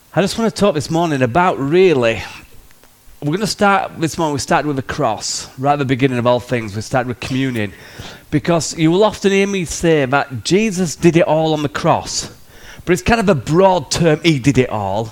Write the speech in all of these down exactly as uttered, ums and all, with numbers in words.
I just want to talk this morning about really, we're going to start this morning, we started with a cross, right at the beginning of all things, we started with communion, because you will often hear me say that Jesus did it all on the cross, but it's kind of a broad term, he did it all,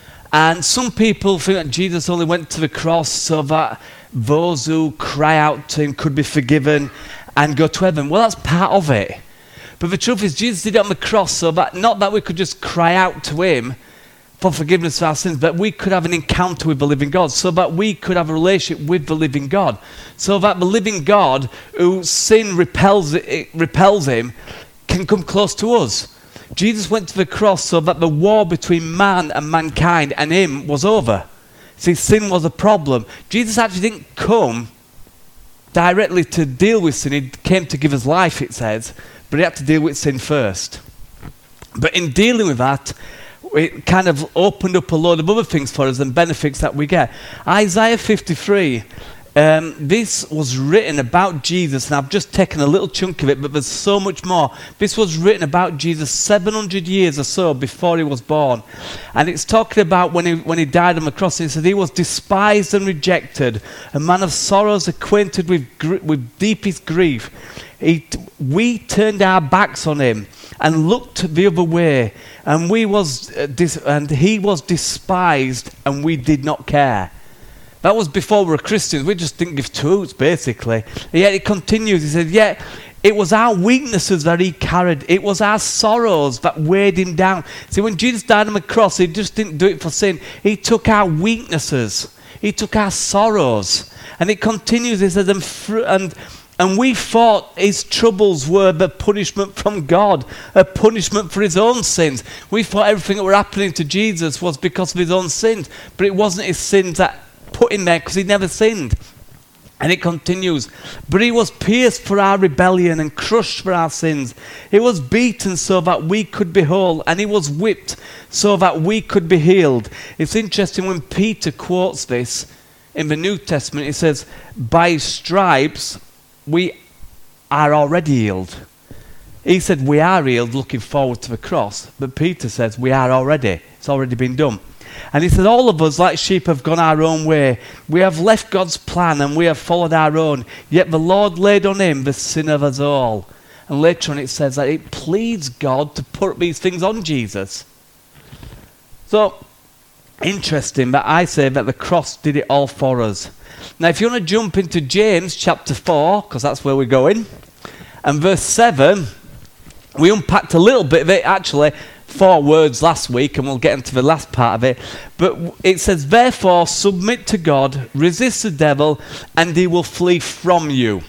and some people think that Jesus only went to the cross so that those who cry out to him could be forgiven and go to heaven. Well, that's part of it, but the truth is Jesus did it on the cross so that, not that we could just cry out to him for forgiveness of our sins, but we could have an encounter with the living God, so that we could have a relationship with the living God, so that the living God, whose sin repels, it, repels him, can come close to us. Jesus went to the cross so that the war between man and mankind and him was over. See, sin was a problem. Jesus actually didn't come directly to deal with sin. He came to give us life, it says, but he had to deal with sin first. But in dealing with that, it kind of opened up a load of other things for us and benefits that we get. Isaiah fifty-three, um, this was written about Jesus, and I've just taken a little chunk of it, but there's so much more. This was written about Jesus seven hundred years or so before he was born. And it's talking about when he, when he died on the cross. It said he was despised and rejected, a man of sorrows, acquainted with, gr- with deepest grief. He t- we turned our backs on him and looked the other way, and we was uh, dis- and he was despised, and we did not care. That was before we were Christians. We just didn't give two hoots, basically. And yet it continues. He said, yet it was our weaknesses that he carried. It was our sorrows that weighed him down. See, when Jesus died on the cross, he just didn't do it for sin. He took our weaknesses. He took our sorrows. And it continues. He says, and, fr- and And we thought his troubles were the punishment from God, a punishment for his own sins. We thought everything that were happening to Jesus was because of his own sins, but it wasn't his sins that put him there, because he never sinned. And it continues, but he was pierced for our rebellion and crushed for our sins. He was beaten so that we could be whole, and he was whipped so that we could be healed. It's interesting when Peter quotes this in the New Testament. He says, by his stripes we are already healed. He said we are healed looking forward to the cross, but Peter says we are already. It's already been done. And he said all of us like sheep have gone our own way. We have left God's plan and we have followed our own. Yet the Lord laid on him the sin of us all. And later on it says that it pleads God to put these things on Jesus. So, interesting that I say that the cross did it all for us. Now, if you want to jump into James chapter four, because that's where we're going, and verse seven, we unpacked a little bit of it, actually, four words last week, and we'll get into the last part of it. But it says, therefore, submit to God, resist the devil, and he will flee from you.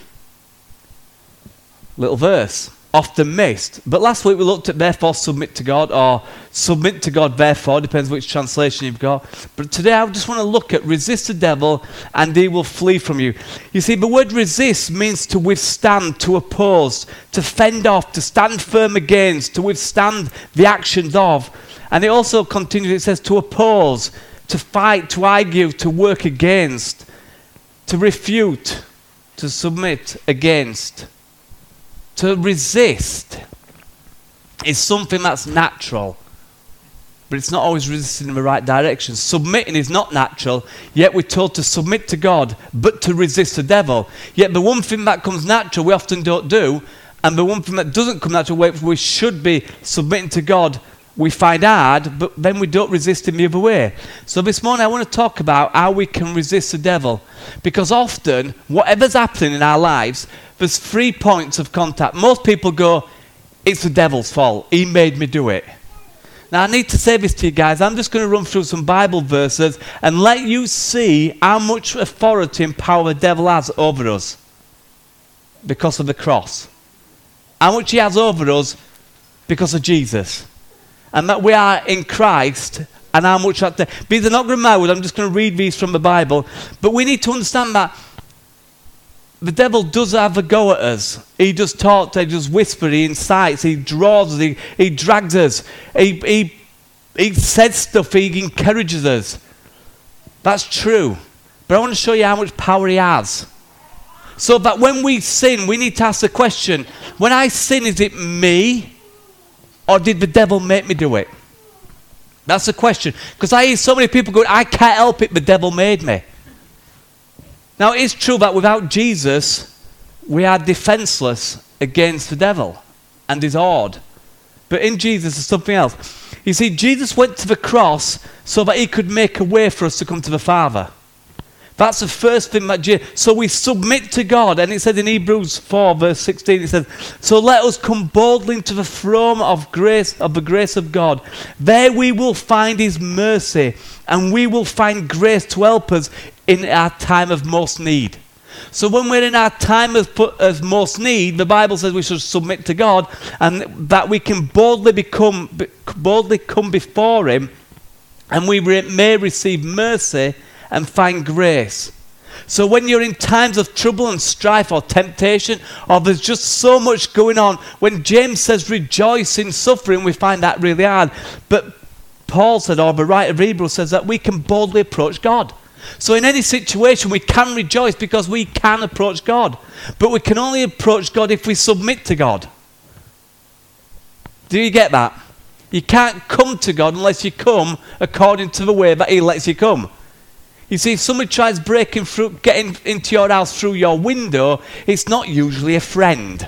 Little verse. Often missed. But last week we looked at therefore submit to God, or submit to God therefore, depends which translation you've got. But today I just want to look at resist the devil and he will flee from you. You see, the word resist means to withstand, to oppose, to fend off, to stand firm against, to withstand the actions of. And it also continues, it says to oppose, to fight, to argue, to work against, to refute, to submit against. To resist is something that's natural, but it's not always resisting in the right direction. Submitting is not natural, yet we're told to submit to God, but to resist the devil. Yet the one thing that comes natural, we often don't do, and the one thing that doesn't come natural, where we should be submitting to God, we find hard, but then we don't resist him the other way. So this morning I want to talk about how we can resist the devil, because often, whatever's happening in our lives, there's three points of contact. Most people go, it's the devil's fault. He made me do it. Now, I need to say this to you guys. I'm just going to run through some Bible verses and let you see how much authority and power the devil has over us because of the cross. How much he has over us because of Jesus. And that we are in Christ, and how much that... These are not grammar, I'm just going to read these from the Bible. But we need to understand that the devil does have a go at us. He does talk, he does whisper, he incites, he draws us, he, he drags us, he, he, he says stuff, he encourages us. That's true. But I want to show you how much power he has. So that when we sin, we need to ask the question, when I sin, is it me, or did the devil make me do it? That's the question. Because I hear so many people going, I can't help it, the devil made me. Now, it is true that without Jesus, we are defenseless against the devil and his horde. But in Jesus, there's something else. You see, Jesus went to the cross so that he could make a way for us to come to the Father. That's the first thing that Jesus... So we submit to God. And it said in Hebrews four, verse sixteen, it says, so let us come boldly into the throne of grace, of the grace of God. There we will find his mercy, and we will find grace to help us in our time of most need. So when we're in our time of, of most need, the Bible says we should submit to God, and that we can boldly become, boldly come before him, and we re- may receive mercy and find grace. So when you're in times of trouble and strife or temptation, or there's just so much going on, when James says rejoice in suffering, we find that really hard. But Paul said, or the writer of Hebrews says, that we can boldly approach God. So in any situation we can rejoice because we can approach God. But we can only approach God if we submit to God. Do you get that? You can't come to God unless you come according to the way that he lets you come. You see, if somebody tries breaking through, getting into your house through your window, it's not usually a friend.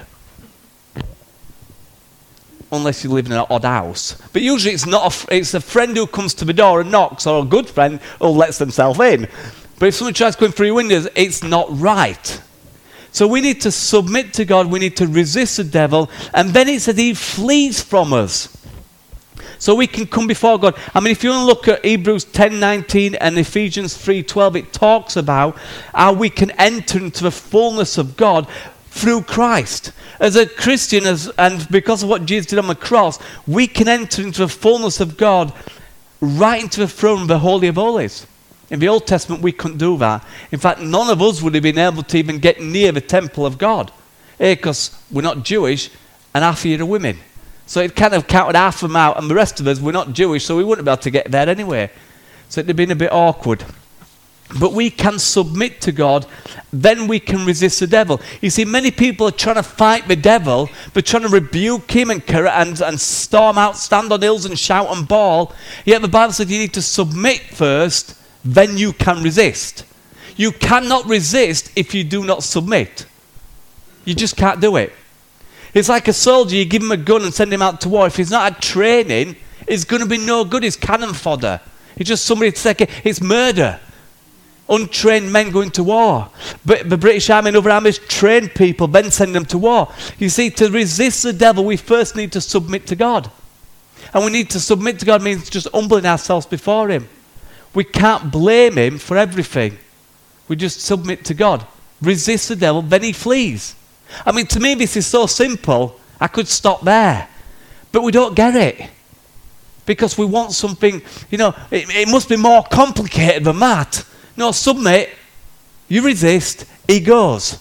Unless you live in an odd house. But usually it's not a, it's a friend who comes to the door and knocks, or a good friend who lets themselves in. But if someone tries going through your windows, it's not right. So we need to submit to God, we need to resist the devil, and then it says he flees from us. So we can come before God. I mean, if you want to look at Hebrews ten nineteen and Ephesians three twelve, it talks about how we can enter into the fullness of God through Christ. As a Christian, as, and because of what Jesus did on the cross, we can enter into the fullness of God right into the throne of the Holy of Holies. In the Old Testament, we couldn't do that. In fact, none of us would have been able to even get near the temple of God. Because we're not Jewish, and half of you are women. So it kind of counted half of them out, and the rest of us, we're not Jewish, so we wouldn't be able to get there anyway. So it would have been a bit awkward. But we can submit to God, then we can resist the devil. You see, many people are trying to fight the devil, but trying to rebuke him and, and, and storm out, stand on hills and shout and bawl. Yet the Bible says you need to submit first, then you can resist. You cannot resist if you do not submit. You just can't do it. It's like a soldier, you give him a gun and send him out to war. If he's not had training, it's going to be no good. It's cannon fodder. It's just somebody to take it. It's murder. Untrained men going to war. But the British Army and other armies train people, then send them to war. You see, to resist the devil, we first need to submit to God. And we need to submit to God means just humbling ourselves before him. We can't blame him for everything. We just submit to God. Resist the devil, then he flees. I mean, to me, this is so simple, I could stop there. But we don't get it. Because we want something, you know, it, it must be more complicated than that. No, submit, you resist, he goes.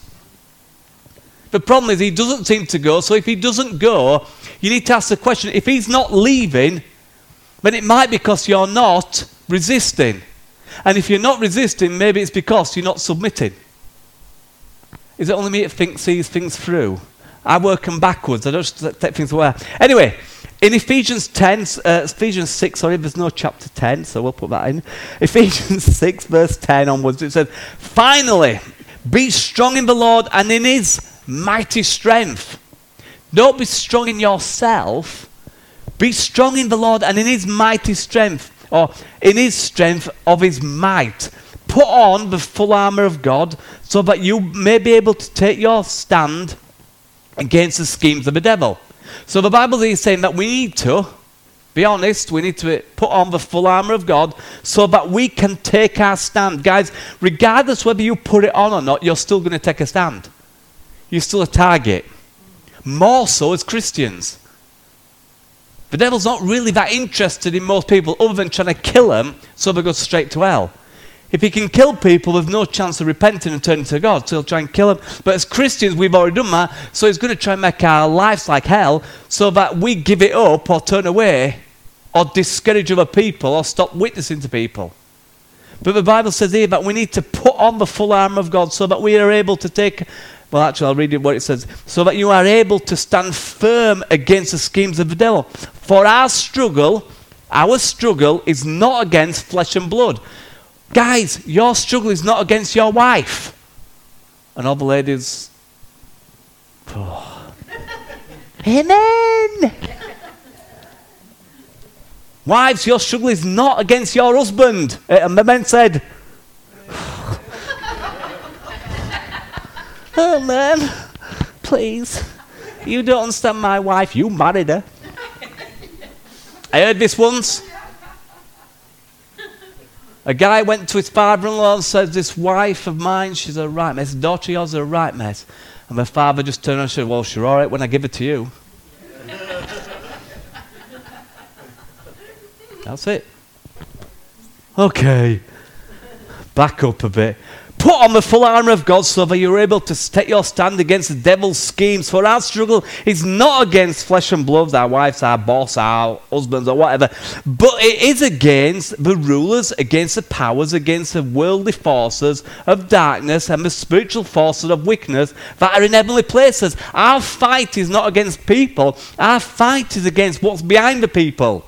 The problem is he doesn't seem to go, so if he doesn't go, you need to ask the question, if he's not leaving, then it might be because you're not resisting. And if you're not resisting, maybe it's because you're not submitting. Is it only me that thinks sees things through? I work them backwards. I don't just take things away. Anyway, in Ephesians ten, uh, Ephesians six, sorry, there's no chapter ten, so we'll put that in. Ephesians six, verse ten onwards, it says, finally, be strong in the Lord and in his mighty strength. Don't be strong in yourself. Be strong in the Lord and in his mighty strength, or in his strength of his might. Put on the full armor of God so that you may be able to take your stand against the schemes of the devil. So the Bible is saying that we need to, be honest, we need to put on the full armor of God so that we can take our stand. Guys, regardless whether you put it on or not, you're still going to take a stand. You're still a target. More so as Christians. The devil's not really that interested in most people other than trying to kill them so they go straight to hell. If he can kill people, there's no chance of repenting and turning to God, so he'll try and kill them. But as Christians, we've already done that, so he's going to try and make our lives like hell so that we give it up or turn away or discourage other people or stop witnessing to people. But the Bible says here that we need to put on the full armor of God so that we are able to take... Well, actually, I'll read it what it says. So that you are able to stand firm against the schemes of the devil. For our struggle Our struggle is not against flesh and blood. Guys, your struggle is not against your wife. And all the ladies, oh. Amen. Wives, your struggle is not against your husband. And the men said, oh man, please, you don't understand my wife, you married her. I heard this once. A guy went to his father-in-law and said, this wife of mine, she's a right mess. This daughter of yours is a right mess. And my father just turned around and said, well, she's all right when I give her to you. That's it. Okay. Back up a bit. Put on the full armour of God so that you're able to take your stand against the devil's schemes. For our struggle is not against flesh and blood, our wives, our boss, our husbands, or whatever. But it is against the rulers, against the powers, against the worldly forces of darkness and the spiritual forces of wickedness that are in heavenly places. Our fight is not against people. Our fight is against what's behind the people.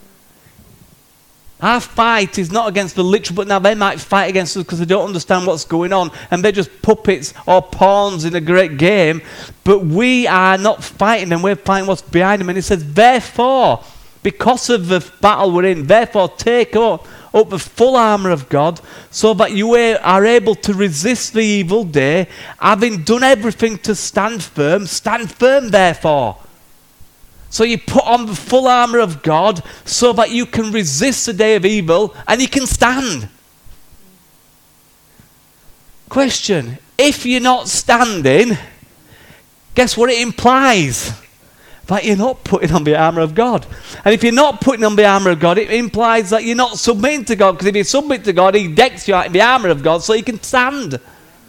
Our fight is not against the literal, but now they might fight against us because they don't understand what's going on and they're just puppets or pawns in a great game. But we are not fighting them, we're fighting what's behind them. And it says, therefore, because of the battle we're in, therefore take up, up the full armour of God so that you are able to resist the evil day, having done everything to stand firm. Stand firm, therefore. So you put on the full armour of God so that you can resist the day of evil and you can stand. Question, if you're not standing, guess what it implies? That you're not putting on the armour of God. And if you're not putting on the armour of God, it implies that you're not submitting to God. Because if you submit to God, he decks you out in the armour of God so you can stand.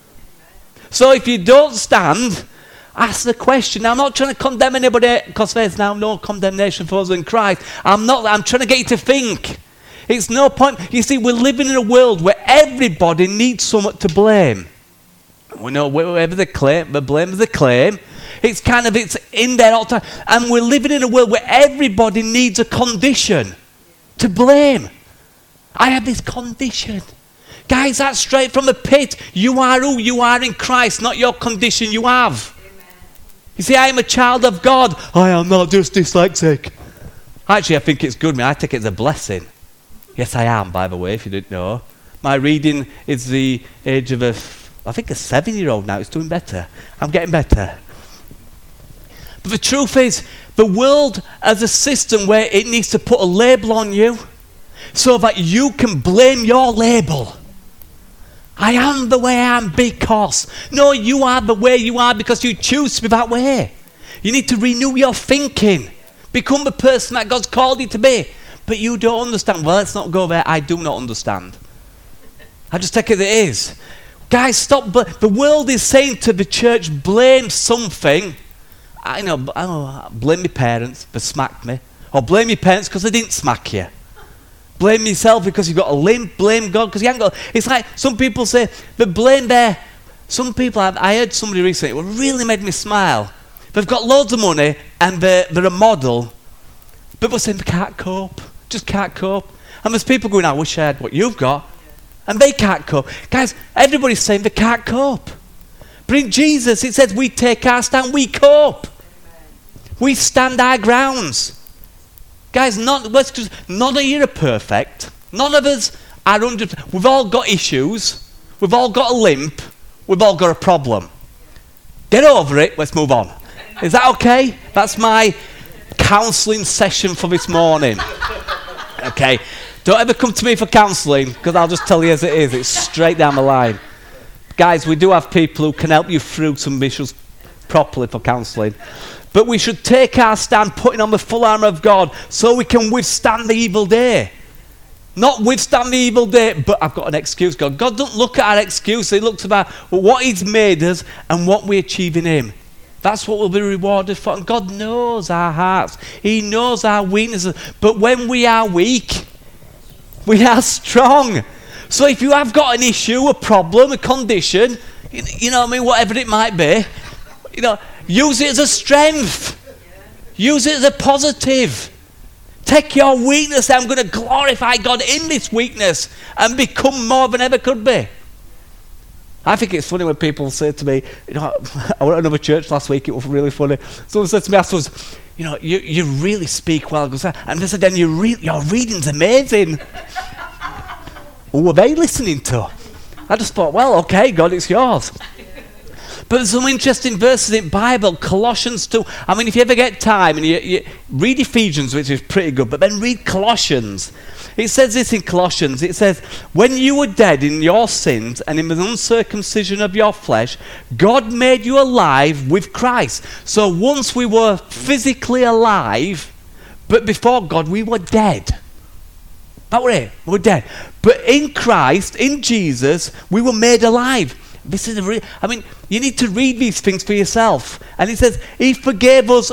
So if you don't stand, ask the question. Now, I'm not trying to condemn anybody because there's now no condemnation for us in Christ. I'm not. I'm trying to get you to think. It's no point. You see, we're living in a world where everybody needs someone to blame. We know whatever they claim, the blame is the claim. It's kind of, it's in there all the time. And we're living in a world where everybody needs a condition to blame. I have this condition. Guys, that's straight from the pit. You are who you are in Christ, not your condition you have. You see, I am a child of God. I am not just dyslexic. Actually, I think it's good, man. I take it as a blessing. Yes, I am, by the way, if you didn't know. My reading is the age of a, I think a seven-year-old now. It's doing better. I'm getting better. But the truth is, the world has a system where it needs to put a label on you so that you can blame your label. I am the way I am because. No, you are the way you are because you choose to be that way. You need to renew your thinking. Become the person that God's called you to be. But you don't understand. Well, let's not go there. I do not understand. I just take it as it is. Guys, stop. Bl- the world is saying to the church, blame something. I know, I know, blame my parents for smacked me. Or blame your parents because they didn't smack you. Blame yourself because you've got a limp. Blame God because you haven't got. It's like some people say, the blame there. Some people, have, I heard somebody recently, it really made me smile. They've got loads of money and they're, they're a model. People saying they can't cope. Just can't cope. And there's people going, I wish I had what you've got. And they can't cope. Guys, everybody's saying they can't cope. But in Jesus, it says we take our stand, we cope. We stand our grounds. Guys, none, let's just, none of you are perfect. None of us are under. We've all got issues. We've all got a limp. We've all got a problem. Get over it. Let's move on. Is that okay? That's my counselling session for this morning. Okay. Don't ever come to me for counselling because I'll just tell you as it is. It's straight down the line. Guys, we do have people who can help you through some issues properly for counselling. But we should take our stand putting on the full armour of God so we can withstand the evil day. Not withstand the evil day, but I've got an excuse. God God doesn't look at our excuse. He looks about what he's made us and what we achieve in him. That's what we'll be rewarded for. And God knows our hearts. He knows our weaknesses. But when we are weak, we are strong. So if you have got an issue, a problem, a condition, you, you know what I mean, whatever it might be, you know, use it as a strength. Use it as a positive. take your weakness, I'm going to glorify God in this weakness and become more than ever could be. I think it's funny when people say to me, you know, I went to another church last week, it was really funny. Someone said to me afterwards, you know, you, you really speak well. And they said, then you re- your reading's amazing. Who were they listening to? I just thought, well, okay, God, it's yours. But there's some interesting verses in the Bible, Colossians two. I mean, if you ever get time, and you, you read Ephesians, which is pretty good, but then read Colossians. It says this in Colossians. It says, when you were dead in your sins and in the uncircumcision of your flesh, God made you alive with Christ. So once we were physically alive, but before God, we were dead. That was it. We were dead. But in Christ, in Jesus, we were made alive. This is a re- I mean, you need to read these things for yourself. And it says, he forgave us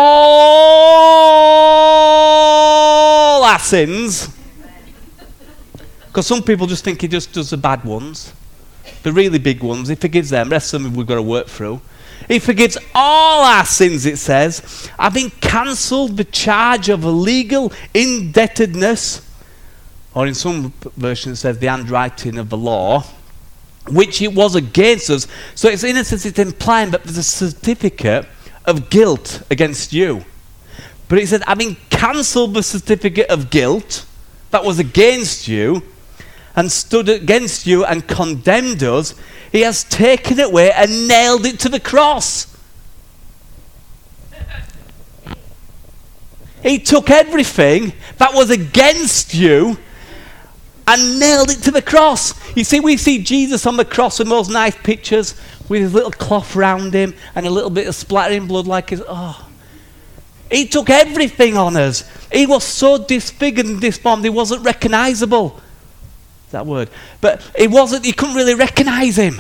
all our sins. Because some people just think he just does the bad ones. The really big ones. He forgives them. The rest of them we've got to work through. He forgives all our sins, it says, having cancelled the charge of illegal indebtedness. Or in some versions it says the handwriting of the law, which it was against us. So it's in a sense it's implying that there's a certificate of guilt against you. But it said, having cancelled the certificate of guilt that was against you, and stood against you and condemned us, he has taken it away and nailed it to the cross. He took everything that was against you and nailed it to the cross. You see, we see Jesus on the cross with those nice pictures with his little cloth round him and a little bit of splattering blood like his, oh. He took everything on us. He was so disfigured and disformed, he wasn't recognizable. That word. But he wasn't, you couldn't really recognize him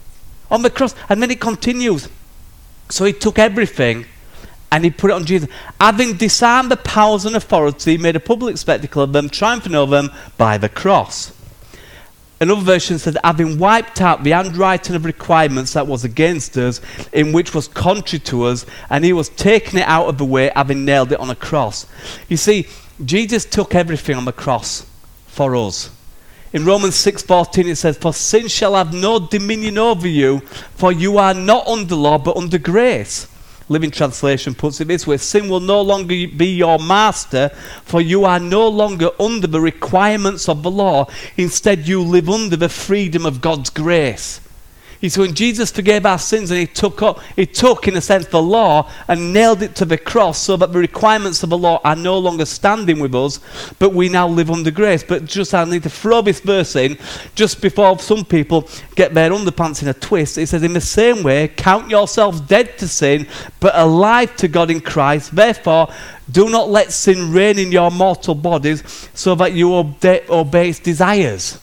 on the cross. And then it continues. So he took everything and he put it on Jesus. Having disarmed the powers and authority, he made a public spectacle of them, triumphing over them by the cross. Another version says, having wiped out the handwriting of requirements that was against us, in which was contrary to us, and he was taking it out of the way, having nailed it on a cross. You see, Jesus took everything on the cross for us. In Romans six fourteen it says, for sin shall have no dominion over you, for you are not under law but under grace. Living Translation puts it this way, sin will no longer be your master, for you are no longer under the requirements of the law. Instead you live under the freedom of God's grace. You see, when Jesus forgave our sins and he took up, he took in a sense the law and nailed it to the cross so that the requirements of the law are no longer standing with us, but we now live under grace. But just I need to throw this verse in just before some people get their underpants in a twist. It says, in the same way, count yourselves dead to sin, but alive to God in Christ. Therefore, do not let sin reign in your mortal bodies so that you obey, obey its desires.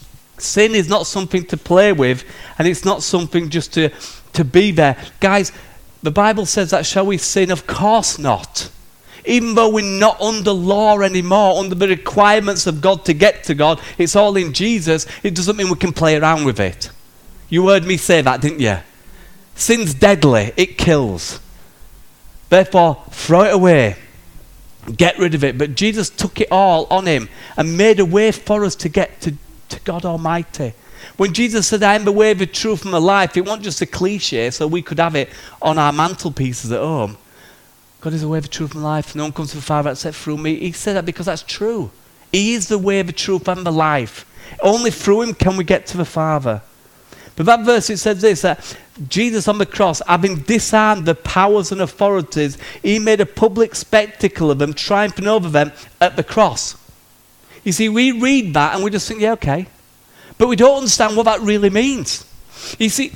Sin is not something to play with, and it's not something just to, to be there. Guys, the Bible says that shall we sin? Of course not. Even though we're not under law anymore, under the requirements of God to get to God, it's all in Jesus, it doesn't mean we can play around with it. You heard me say that, didn't you? Sin's deadly, it kills. Therefore, throw it away. Get rid of it. But Jesus took it all on him and made a way for us to get to to God Almighty. When Jesus said, I am the way, the truth, and the life, it wasn't just a cliche so we could have it on our mantelpieces at home. God is the way, the truth, and the life. No one comes to the Father except through me. He said that because that's true. He is the way, the truth, and the life. Only through him can we get to the Father. But that verse, it says this, that Jesus on the cross, having disarmed the powers and authorities, he made a public spectacle of them, triumphing over them at the cross. You see, we read that and we just think, yeah, okay. But we don't understand what that really means. You see,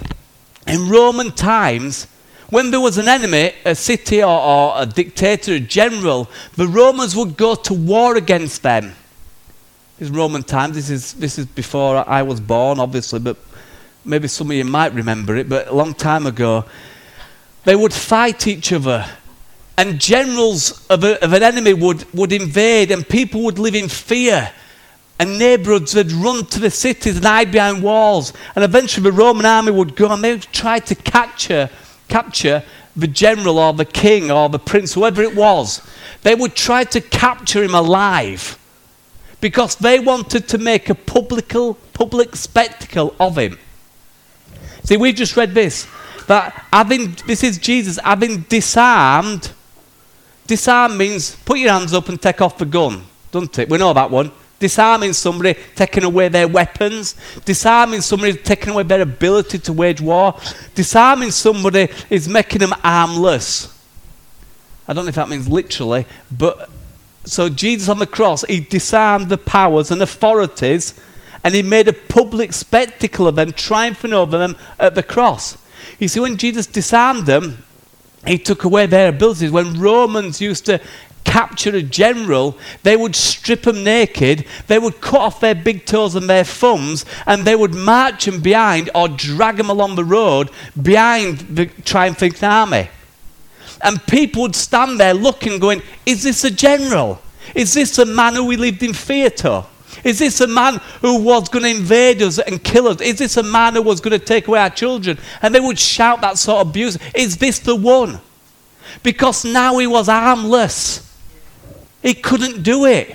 in Roman times, when there was an enemy, a city or, or a dictator, a general, the Romans would go to war against them. This is Roman times. This is, this is before I was born, obviously, but maybe some of you might remember it, but a long time ago, they would fight each other. And generals of, a, of an enemy would, would invade, and people would live in fear. And neighborhoods would run to the cities and hide behind walls. And eventually the Roman army would go and they would try to capture, capture the general or the king or the prince, whoever it was, they would try to capture him alive because they wanted to make a publical, public spectacle of him. See, we just read this, that having, this is Jesus, having disarmed, disarm means put your hands up and take off the gun, doesn't it? We know that one. Disarming somebody, taking away their weapons. Disarming somebody, taking away their ability to wage war. Disarming somebody is making them armless. I don't know if that means literally, but so Jesus on the cross, he disarmed the powers and authorities, and he made a public spectacle of them, triumphing over them at the cross. You see, when Jesus disarmed them, he took away their abilities. When Romans used to capture a general, they would strip them naked, they would cut off their big toes and their thumbs, and they would march them behind or drag them along the road behind the triumphing army. And people would stand there looking, going, is this a general? Is this a man who we lived in fear to? Is this a man who was going to invade us and kill us? Is this a man who was going to take away our children? And they would shout that sort of abuse. Is this the one? Because now he was harmless. He couldn't do it.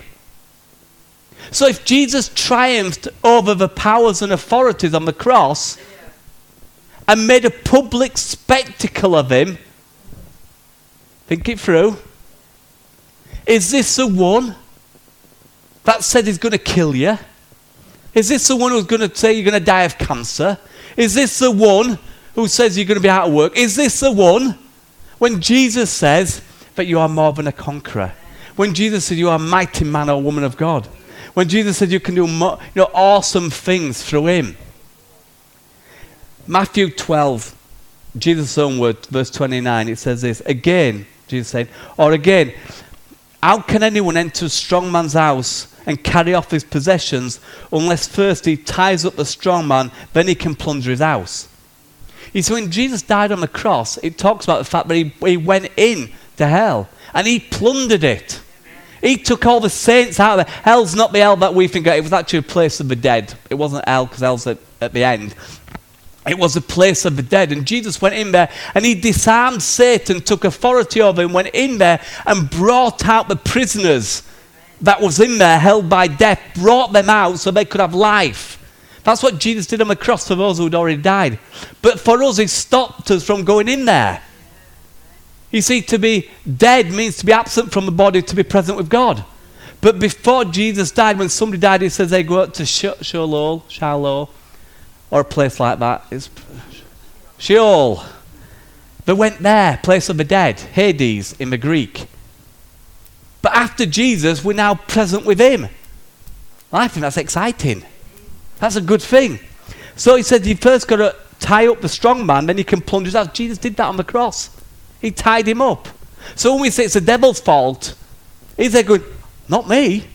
So if Jesus triumphed over the powers and authorities on the cross and made a public spectacle of him, think it through. Is this the one that said he's going to kill you? Is this the one who's going to say you're going to die of cancer? Is this the one who says you're going to be out of work? Is this the one when Jesus says that you are more than a conqueror? When Jesus said you are a mighty man or woman of God. When Jesus said you can do mo- you know, awesome things through him. Matthew twelve, Jesus' own word, verse twenty-nine, it says this. Again, Jesus said, or again, how can anyone enter a strong man's house and carry off his possessions unless first he ties up the strong man, then he can plunder his house? You see, when Jesus died on the cross, it talks about the fact that he, he went in to hell and he plundered it. He took all the saints out of there. Hell's not the hell that we think of. It was actually a place of the dead. It wasn't hell because hell's at, at the end. It was a place of the dead. And Jesus went in there and he disarmed Satan, took authority over him, went in there and brought out the prisoners that was in there held by death, brought them out so they could have life. That's what Jesus did on the cross for those who had already died. But for us, he stopped us from going in there. You see, to be dead means to be absent from the body, to be present with God. But before Jesus died, when somebody died, he says they go out to Sheol, Sheol, or a place like that. It's Sheol. They went there, place of the dead, Hades in the Greek. But after Jesus, we're now present with him. I think that's exciting. That's a good thing. So he said you first got to tie up the strong man, then you can plunge his house. Jesus did that on the cross. He tied him up. So when we say it's the devil's fault, he's there going, not me.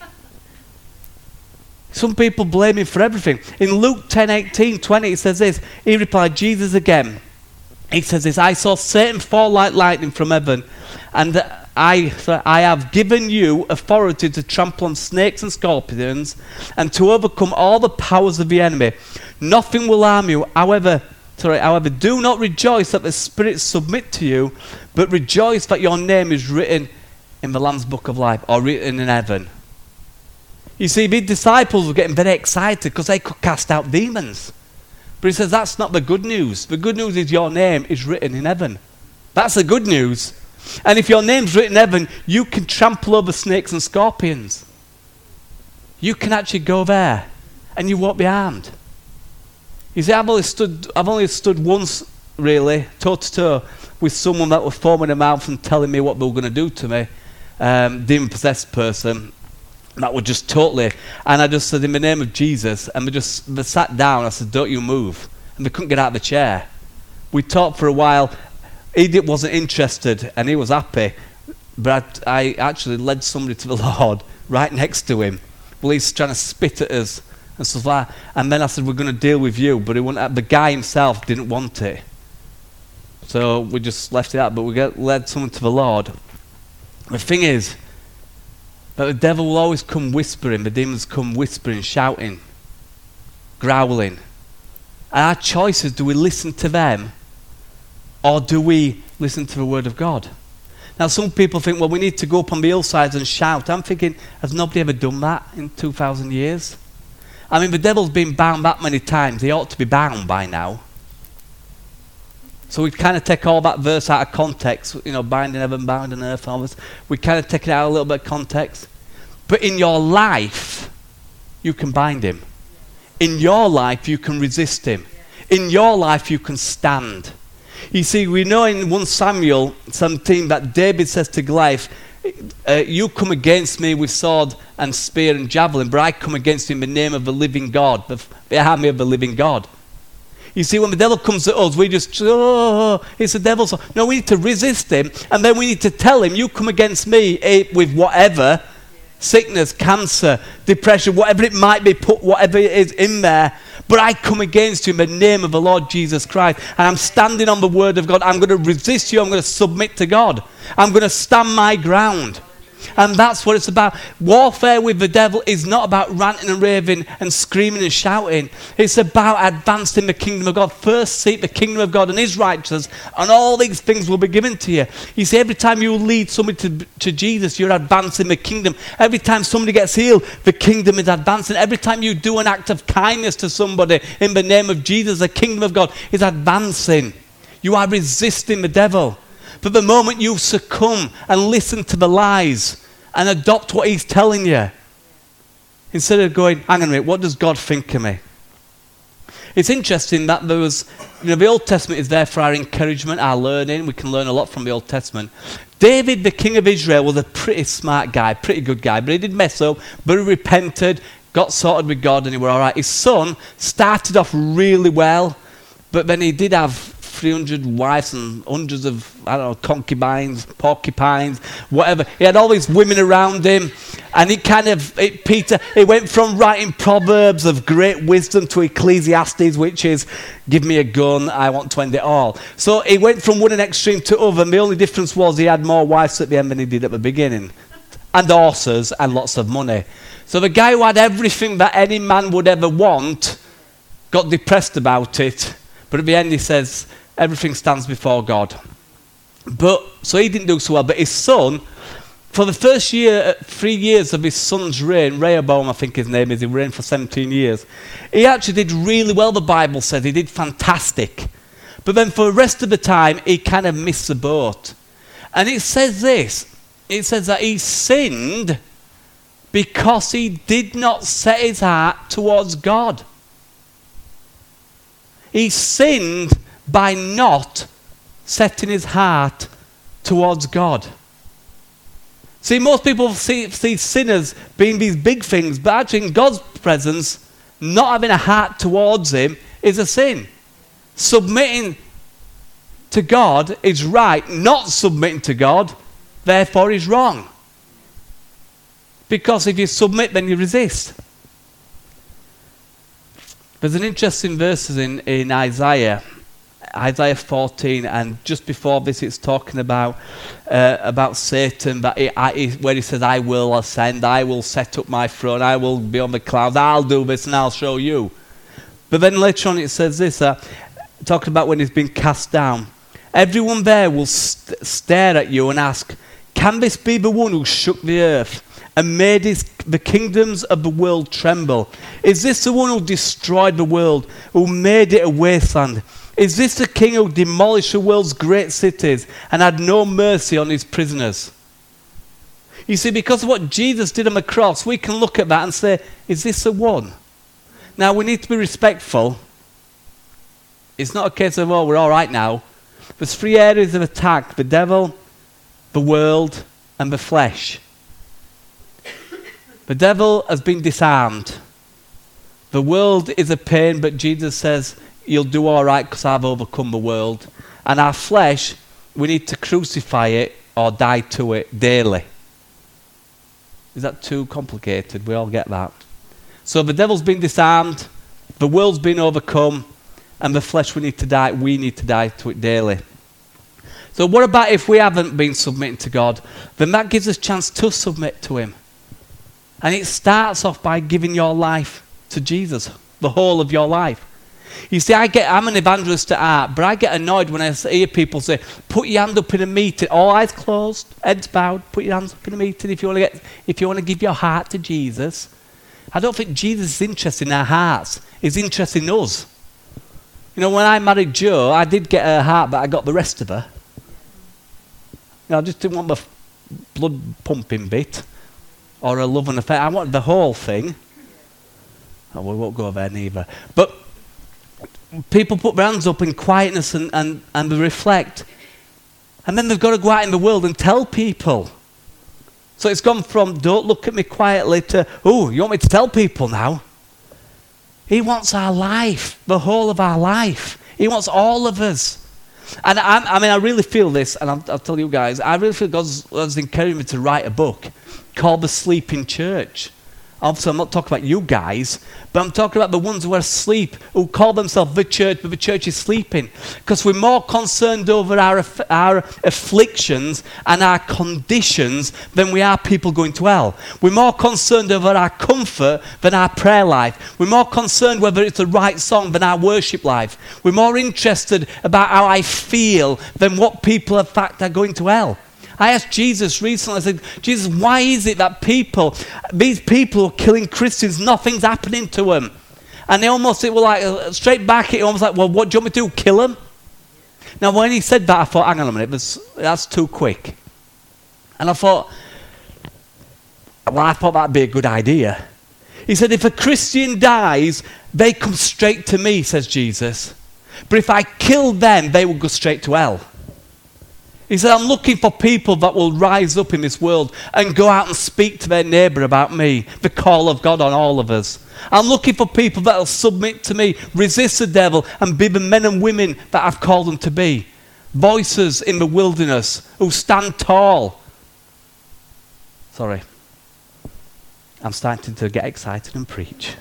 Some people blame him for everything. In Luke ten, eighteen, twenty, it says this. He replied, Jesus again. He says this, I saw Satan fall like lightning from heaven, and I, I have given you authority to trample on snakes and scorpions, and to overcome all the powers of the enemy. Nothing will harm you. However, sorry, however, do not rejoice that the spirits submit to you, but rejoice that your name is written in the Lamb's Book of Life, or written in heaven. You see, the disciples were getting very excited because they could cast out demons. But he says that's not the good news. The good news is your name is written in heaven. That's the good news. And if your name's written in heaven, you can trample over snakes and scorpions. You can actually go there and you won't be harmed. You see, I've only stood, I've only stood once, really, toe-to-toe with someone that was foaming their mouth and telling me what they were going to do to me. Um, demon-possessed person. That was just totally... And I just said, in the name of Jesus, and they just they sat down. I said, don't you move. And they couldn't get out of the chair. We talked for a while. He did, wasn't interested, and he was happy. But I, I actually led somebody to the Lord right next to him. Well, he's trying to spit at us and stuff like that. And then I said, we're going to deal with you. But he wouldn't, the guy himself didn't want it. So we just left it out. But we get, led someone to the Lord. The thing is that the devil will always come whispering. The demons come whispering, shouting, growling. And our choice is, do we listen to them? Or do we listen to the word of God. Now, some people think, well, we need to go up on the hillsides and shout. I'm thinking, has nobody ever done that in two thousand years? I mean, the devil's been bound that many times. He ought to be bound by now. So we kind of take all that verse out of context, you know, bind in heaven, bound on earth, all this. We kind of take it out a little bit of context. But in your life, you can bind him. In your life, you can resist him. In your life, you can stand. You see, we know in First Samuel seventeen that David says to Goliath, uh, you come against me with sword and spear and javelin, but I come against you in the name of the living God, the, the army of the living God. You see, when the devil comes at us, we just, oh, it's the devil's. No, we need to resist him, and then we need to tell him, you come against me eh, with whatever, sickness, cancer, depression, whatever it might be, put whatever it is in there, but I come against you in the name of the Lord Jesus Christ, and I'm standing on the word of God. I'm going to resist you. I'm going to submit to God. I'm going to stand my ground. And that's what it's about. Warfare with the devil is not about ranting and raving and screaming and shouting. It's about advancing the kingdom of God. First seek the kingdom of God and his righteousness, and all these things will be given to you. You see, every time you lead somebody to, to Jesus, you're advancing the kingdom. Every time somebody gets healed, the kingdom is advancing. Every time you do an act of kindness to somebody in the name of Jesus, the kingdom of God is advancing. You are resisting the devil. But the moment you succumb and listen to the lies and adopt what he's telling you, instead of going, hang on a minute, what does God think of me? It's interesting that there was, you know, the Old Testament is there for our encouragement, our learning. We can learn a lot from the Old Testament. David, the king of Israel, was a pretty smart guy, pretty good guy, but he did mess up, but he repented, got sorted with God, and he was all right. His son started off really well, but then he did have three hundred wives and hundreds of, I don't know, concubines, porcupines, whatever. He had all these women around him, and he kind of, it, Peter, he went from writing Proverbs of great wisdom to Ecclesiastes, which is, give me a gun, I want to end it all. So he went from one extreme to other, and the only difference was he had more wives at the end than he did at the beginning, and horses and lots of money. So the guy who had everything that any man would ever want got depressed about it, but at the end he says, everything stands before God. But, so he didn't do so well. But his son, for the first year, three years of his son's reign, Rehoboam, I think his name is, he reigned for seventeen years. He actually did really well, the Bible says. He did fantastic. But then for the rest of the time, he kind of missed the boat. And it says this. It says that he sinned because he did not set his heart towards God. He sinned by not setting his heart towards God. See, most people see, see sinners being these big things, but actually in God's presence, not having a heart towards him is a sin. Submitting to God is right. Not submitting to God, therefore, is wrong. Because if you submit, then you resist. There's an interesting verse in, in Isaiah, Isaiah fourteen, and just before this it's talking about uh, about Satan, that he, I, he, where he says, I will ascend, I will set up my throne, I will be on the clouds, I'll do this and I'll show you. But then later on it says this, uh, talking about when he's been cast down. Everyone there will st- stare at you and ask, can this be the one who shook the earth and made his, the kingdoms of the world tremble? Is this the one who destroyed the world, who made it a wasteland? Is this the king who demolished the world's great cities and had no mercy on his prisoners? You see, because of what Jesus did on the cross, we can look at that and say, is this the one? Now, we need to be respectful. It's not a case of, oh, we're all right now. There's three areas of attack: the devil, the world, and the flesh. The devil has been disarmed. The world is a pain, but Jesus says, you'll do all right because I've overcome the world. And our flesh, we need to crucify it or die to it daily. Is that too complicated? We all get that. So the devil's been disarmed, the world's been overcome, and the flesh, we need to die, we need to die to it daily. So what about if we haven't been submitting to God? Then that gives us a chance to submit to him. And it starts off by giving your life to Jesus, the whole of your life. You see, I get, I'm an evangelist at heart, but I get annoyed when I hear people say, put your hand up in a meeting, all eyes closed, heads bowed, put your hands up in a meeting if you want to get, if you want to give your heart to Jesus. I don't think Jesus is interested in our hearts. He's interested in us. You know, when I married Jo, I did get her heart, but I got the rest of her. You know, I just didn't want the f- blood pumping bit or a love and affair. I wanted the whole thing. Oh, we won't go there neither. But people put their hands up in quietness and, and, and they reflect. And then they've got to go out in the world and tell people. So it's gone from don't look at me quietly to, oh, you want me to tell people now? He wants our life, the whole of our life. He wants all of us. And I, I mean, I really feel this, and I'll, I'll tell you guys, I really feel God's, God's encouraging me to write a book called The Sleeping Church. Obviously, I'm not talking about you guys, but I'm talking about the ones who are asleep, who call themselves the church, but the church is sleeping. Because we're more concerned over our, our afflictions and our conditions than we are people going to hell. We're more concerned over our comfort than our prayer life. We're more concerned whether it's the right song than our worship life. We're more interested about how I feel than what people, in fact, are going to hell. I asked Jesus recently, I said, Jesus, why is it that people, these people who are killing Christians, nothing's happening to them? And they almost, it was like, uh, straight back, it almost like, well, what do you want me to do, kill them? Now, when he said that, I thought, hang on a minute, that's, that's too quick. And I thought, well, I thought that'd be a good idea. He said, if a Christian dies, they come straight to me, says Jesus. But if I kill them, they will go straight to hell. He said, I'm looking for people that will rise up in this world and go out and speak to their neighbour about me, the call of God on all of us. I'm looking for people that will submit to me, resist the devil, and be the men and women that I've called them to be. Voices in the wilderness who stand tall. Sorry. I'm starting to get excited and preach.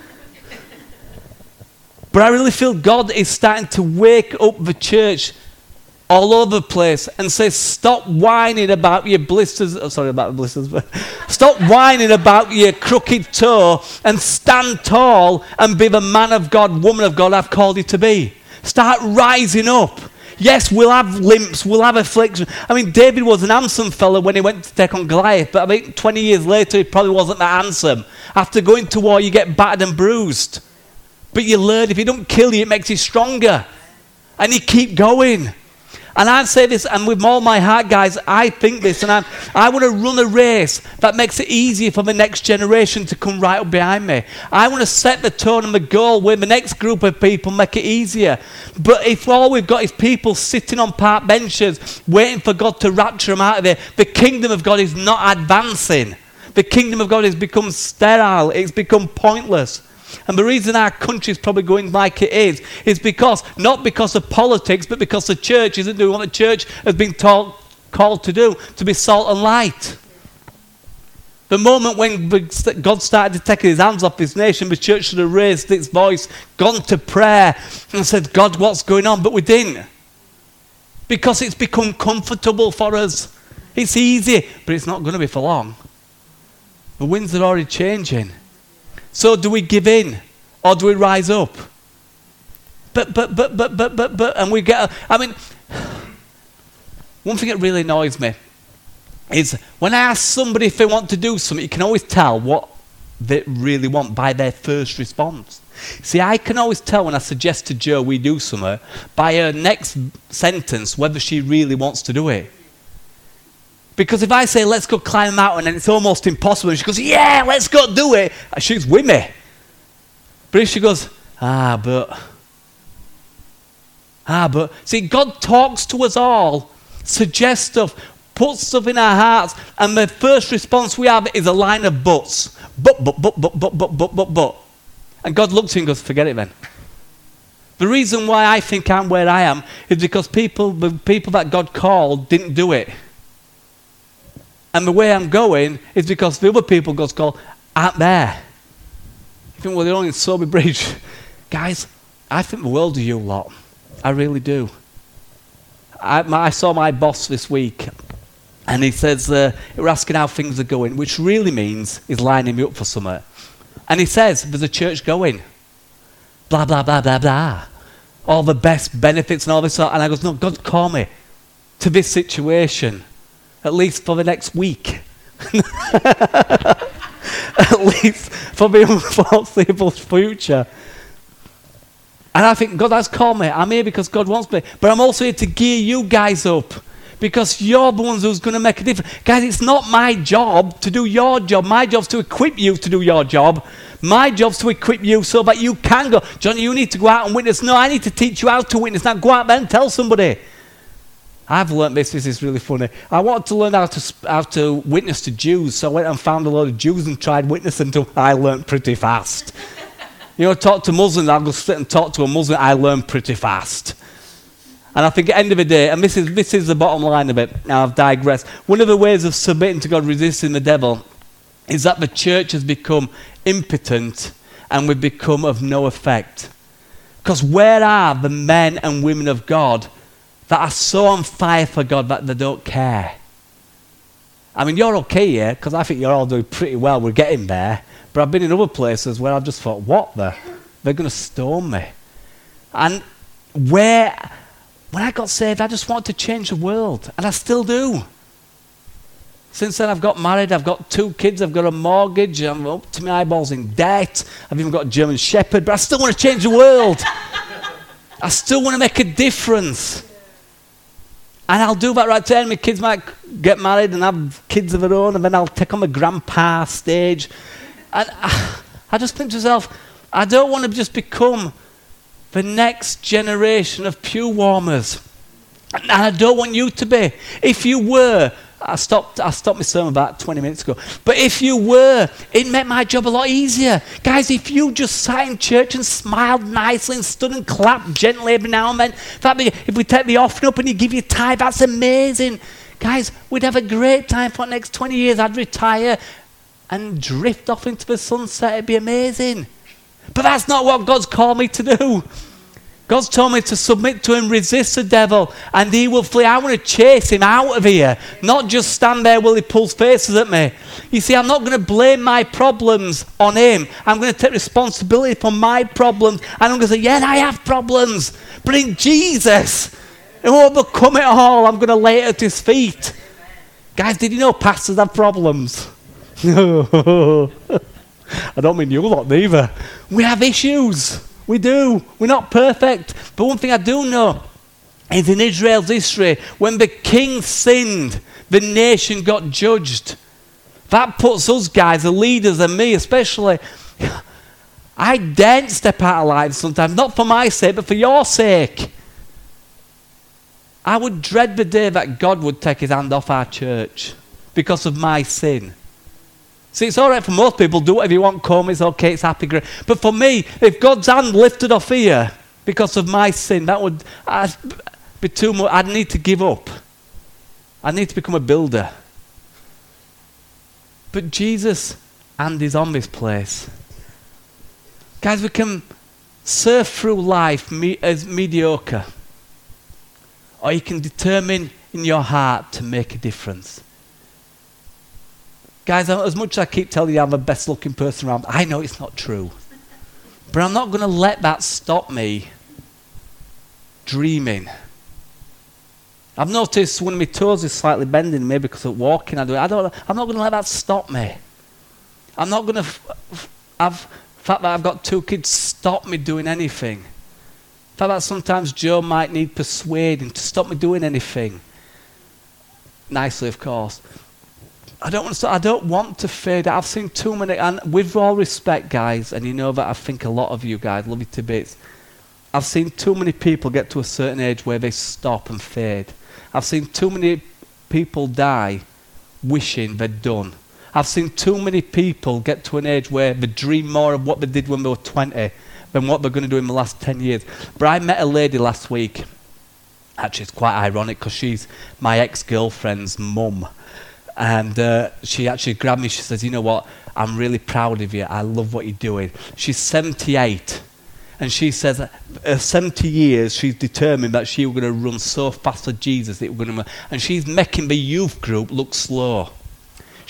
But I really feel God is starting to wake up the church all over the place and say, stop whining about your blisters. Oh, sorry about the blisters, but stop whining about your crooked toe and stand tall and be the man of God, woman of God I've called you to be. Start rising up. Yes, we'll have limps, we'll have affliction. I mean, David was an handsome fellow when he went to take on Goliath, but I think twenty years later he probably wasn't that handsome. After going to war, you get battered and bruised. But you learn, if it don't kill you, it makes you stronger. And you keep going. And I say this, and with all my heart, guys, I think this, and I I want to run a race that makes it easier for the next generation to come right up behind me. I want to set the tone and the goal where the next group of people make it easier. But if all we've got is people sitting on park benches waiting for God to rapture them out of there, the kingdom of God is not advancing. The kingdom of God has become sterile. It's become pointless. And the reason our country is probably going like it is, is because, not because of politics, but because the church isn't doing what the church has been taught, called to do, to be salt and light. The moment when God started to take his hands off his nation, the church should have raised its voice, gone to prayer, and said, God, what's going on? But we didn't. Because it's become comfortable for us. It's easy, but it's not going to be for long. The winds are already changing. So do we give in or do we rise up? But, but, but, but, but, but, but, and we get, a, I mean, one thing that really annoys me is when I ask somebody if they want to do something, you can always tell what they really want by their first response. See, I can always tell when I suggest to Jo we do something by her next sentence whether she really wants to do it. Because if I say, let's go climb a mountain, and it's almost impossible, and she goes, yeah, let's go do it, she's with me. But if she goes, ah, but, ah, but, see, God talks to us all, suggests stuff, puts stuff in our hearts, and the first response we have is a line of buts. But, but, but, but, but, but, but, but, but. And God looks at you and goes, forget it then. The reason why I think I'm where I am is because people, the people that God called didn't do it. And the way I'm going is because the other people God's called aren't there. You think, well, they're only in Sober Bridge. Guys, I think the world of you lot. I really do. I, my, I saw my boss this week, and he says, uh, we're asking how things are going, which really means he's lining me up for something. And he says, there's a church going. blah, blah, blah, blah, blah. All the best benefits and all this. And I goes, no, God's called me to this situation, at least for the next week. At least for the unforeseeable future. And I think God has called me. I'm here because God wants me. But I'm also here to gear you guys up, because you're the ones who's going to make a difference. Guys, it's not my job to do your job. My job's to equip you to do your job. My job's to equip you so that you can go, Johnny, you need to go out and witness. No, I need to teach you how to witness. Now go out there and tell somebody. I've learnt this. This is really funny. I wanted to learn how to how to witness to Jews, so I went and found a load of Jews and tried witnessing to them. I learnt pretty fast. You know, talk to Muslims. I'll go sit and talk to a Muslim. I learned pretty fast. And I think at the end of the day, and this is this is the bottom line of it. Now I've digressed. One of the ways of submitting to God, resisting the devil, is that the church has become impotent and we've become of no effect. Because where are the men and women of God that are so on fire for God that they don't care? I mean, you're okay here, because I think you're all doing pretty well. We're getting there. But I've been in other places where I've just thought, what the? They're going to stone me. And where, when I got saved, I just wanted to change the world. And I still do. Since then, I've got married. I've got two kids. I've got a mortgage. I'm up to my eyeballs in debt. I've even got a German Shepherd. But I still want to change the world. I still want to make a difference. And I'll do that right to the end. My kids might get married and have kids of their own, and then I'll take on my grandpa stage. And I, I just think to myself, I don't want to just become the next generation of pew warmers. And I don't want you to be. If you were, I stopped I stopped my sermon about twenty minutes ago. But if you were, it made my job a lot easier. Guys, if you just sat in church and smiled nicely and stood and clapped gently every now and then, if we take the offering up and you give your tithe, that's amazing. Guys, we'd have a great time for the next twenty years. I'd retire and drift off into the sunset. It'd be amazing. But that's not what God's called me to do. God's told me to submit to him, resist the devil, and he will flee. I want to chase him out of here, not just stand there while he pulls faces at me. You see, I'm not going to blame my problems on him. I'm going to take responsibility for my problems, and I'm going to say, yeah, I have problems, but in Jesus, who overcome it all, I'm going to lay it at his feet. Guys, did you know pastors have problems? I don't mean you lot neither. We have issues. We do. We're not perfect. But one thing I do know is in Israel's history, when the king sinned, the nation got judged. That puts us guys, the leaders, and me especially, I daren't step out of line sometimes, not for my sake, but for your sake. I would dread the day that God would take his hand off our church because of my sin. See, it's all right for most people, do whatever you want, come, it's okay, it's happy, great. But for me, if God's hand lifted off here because of my sin, that would I'd be too much. I'd need to give up. I need to become a builder. But Jesus' hand is on this place. Guys, we can surf through life me- as mediocre. Or you can determine in your heart to make a difference. Guys, as much as I keep telling you I'm the best looking person around, I know it's not true. But I'm not going to let that stop me dreaming. I've noticed one of my toes is slightly bending, maybe because of walking. I do. I don't. I'm not going to let that stop me. I'm not going to f- f- have the fact that I've got two kids stop me doing anything. The fact that sometimes Joe might need persuading to stop me doing anything. Nicely, of course. I don't want to. I don't want to fade out. I've seen too many, and with all respect, guys, and you know that I think a lot of you guys love you to bits. I've seen too many people get to a certain age where they stop and fade. I've seen too many people die wishing they'd done. I've seen too many people get to an age where they dream more of what they did when they were twenty than what they're going to do in the last ten years. But I met a lady last week. Actually, it's quite ironic because she's my ex-girlfriend's mum. And uh, she actually grabbed me. She says, you know what? I'm really proud of you. I love what you're doing. She's seventy-eight. And she says, uh, seventy years, she's determined that she was going to run so fast for Jesus. That we're going to, and she's making the youth group look slow.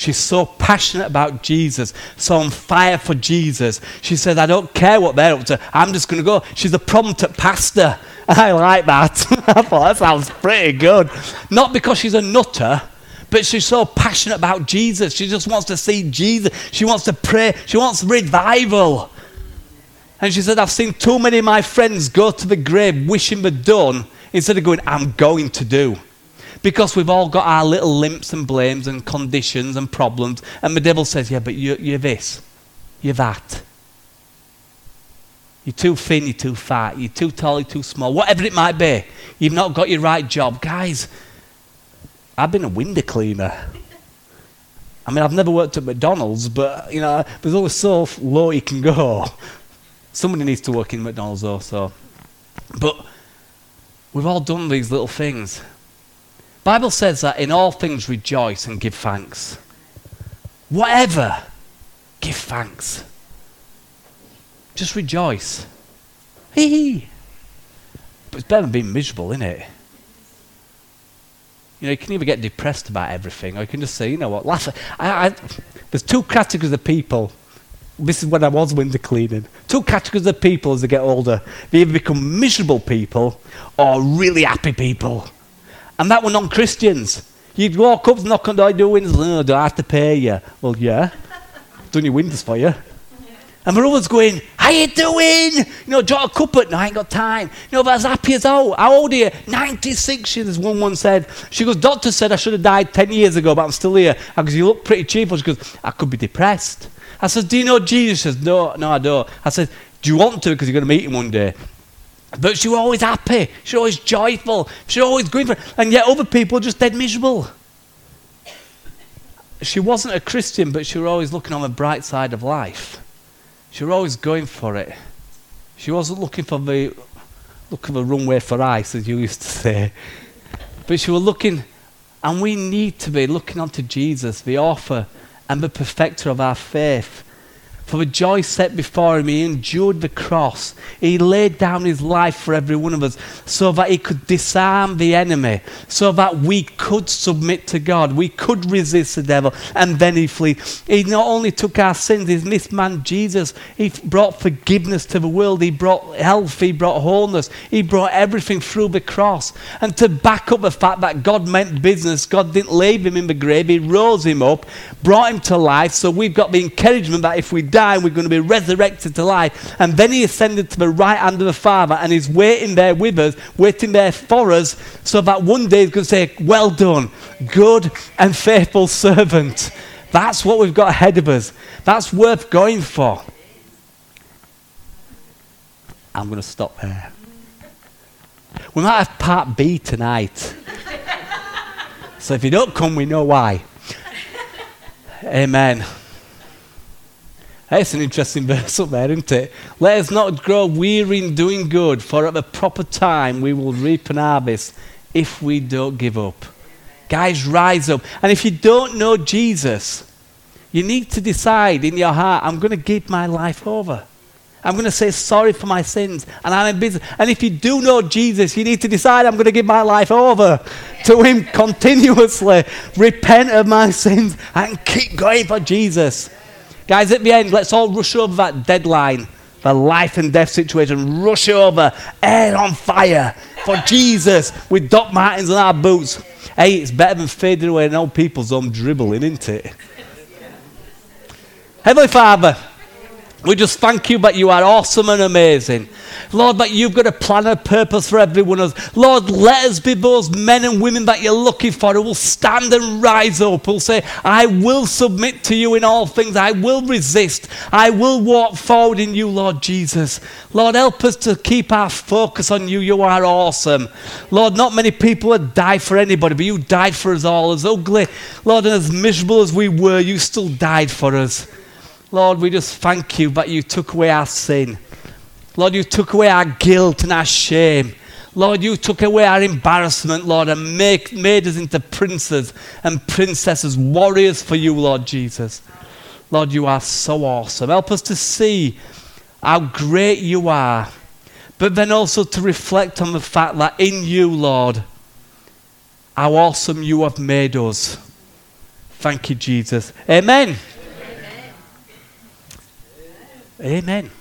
She's so passionate about Jesus, so on fire for Jesus. She says, I don't care what they're up to. I'm just going to go. She's a prompted pastor. I like that. I thought that sounds pretty good. Not because she's a nutter, but she's so passionate about Jesus. She just wants to see Jesus. She wants to pray. She wants revival. And she said, I've seen too many of my friends go to the grave wishing they'd done instead of going, I'm going to do. Because we've all got our little limps and blames and conditions and problems. And the devil says, yeah, but you're, you're this. You're that. You're too thin, you're too fat, you're too tall, you're too small. Whatever it might be. You've not got your right job. Guys, I've been a window cleaner. I mean, I've never worked at McDonald's, but, you know, there's only so low you can go. Somebody needs to work in McDonald's also. But we've all done these little things. Bible says that in all things rejoice and give thanks. Whatever, give thanks. Just rejoice. Hee hee. But it's better than being miserable, isn't it? You know, you can either get depressed about everything, or you can just say, you know what, laugh. I, I, there's two categories of people. This is when I was window cleaning. Two categories of people as they get older. They either become miserable people or really happy people. And that were non-Christians. You'd walk up, knock on the door, do windows, oh, do I have to pay you? Well, yeah. I've done your windows for you. And the other's going, how you doing? You know, do you want a cup? No, I ain't got time. You know, but as happy as how? How old are you? ninety-six, as one one said. She goes, doctor said I should have died ten years ago, but I'm still here. I goes, you look pretty cheerful. She goes, I could be depressed. I said, do you know Jesus? She says, no, no, I don't. I said, do you want to? Because you're going to meet him one day. But she was always happy. She was always joyful. She was always going for it. And yet other people were just dead miserable. She wasn't a Christian, but she was always looking on the bright side of life. She was always going for it. She wasn't looking for the look of the runway for ice, as you used to say. But she was looking, and we need to be looking onto Jesus, the author and the perfecter of our faith. For the joy set before him, he endured the cross. He laid down his life for every one of us so that he could disarm the enemy, so that we could submit to God. We could resist the devil, and then he flee. He not only took our sins, he's this man Jesus. He brought forgiveness to the world. He brought health. He brought wholeness. He brought everything through the cross. And to back up the fact that God meant business, God didn't leave him in the grave. He rose him up, brought him to life. So we've got the encouragement that if we die, we're going to be resurrected to life. And then he ascended to the right hand of the Father, and he's waiting there with us, waiting there for us, so that one day he's going to say, well done, good and faithful servant. That's what we've got ahead of us. That's worth going for. I'm going to stop there. We might have part B tonight. So if you don't come, we know why. Amen. It's an interesting verse up there, isn't it? Let us not grow weary in doing good, for at the proper time we will reap an harvest if we don't give up. Guys, rise up. And if you don't know Jesus, you need to decide in your heart, I'm going to give my life over. I'm going to say sorry for my sins, and I'm in business. And if you do know Jesus, you need to decide, I'm going to give my life over to him continuously, repent of my sins, and keep going for Jesus. Guys, at the end, let's all rush over that deadline, the life and death situation. Rush over, head on fire for Jesus with Doc Martens on our boots. Hey, it's better than fading away in old people's home dribbling, isn't it? Heavenly Father, we just thank you that you are awesome and amazing. Lord, that you've got a plan and a purpose for every one of us. Lord, let us be those men and women that you're looking for who will stand and rise up, who will say, I will submit to you in all things. I will resist. I will walk forward in you, Lord Jesus. Lord, help us to keep our focus on you. You are awesome. Lord, not many people have died for anybody, but you died for us all. As ugly, Lord, and as miserable as we were, you still died for us. Lord, we just thank you that you took away our sin. Lord, you took away our guilt and our shame. Lord, you took away our embarrassment, Lord, and make, made us into princes and princesses, warriors for you, Lord Jesus. Lord, you are so awesome. Help us to see how great you are, but then also to reflect on the fact that in you, Lord, how awesome you have made us. Thank you, Jesus. Amen. Amen. Amen.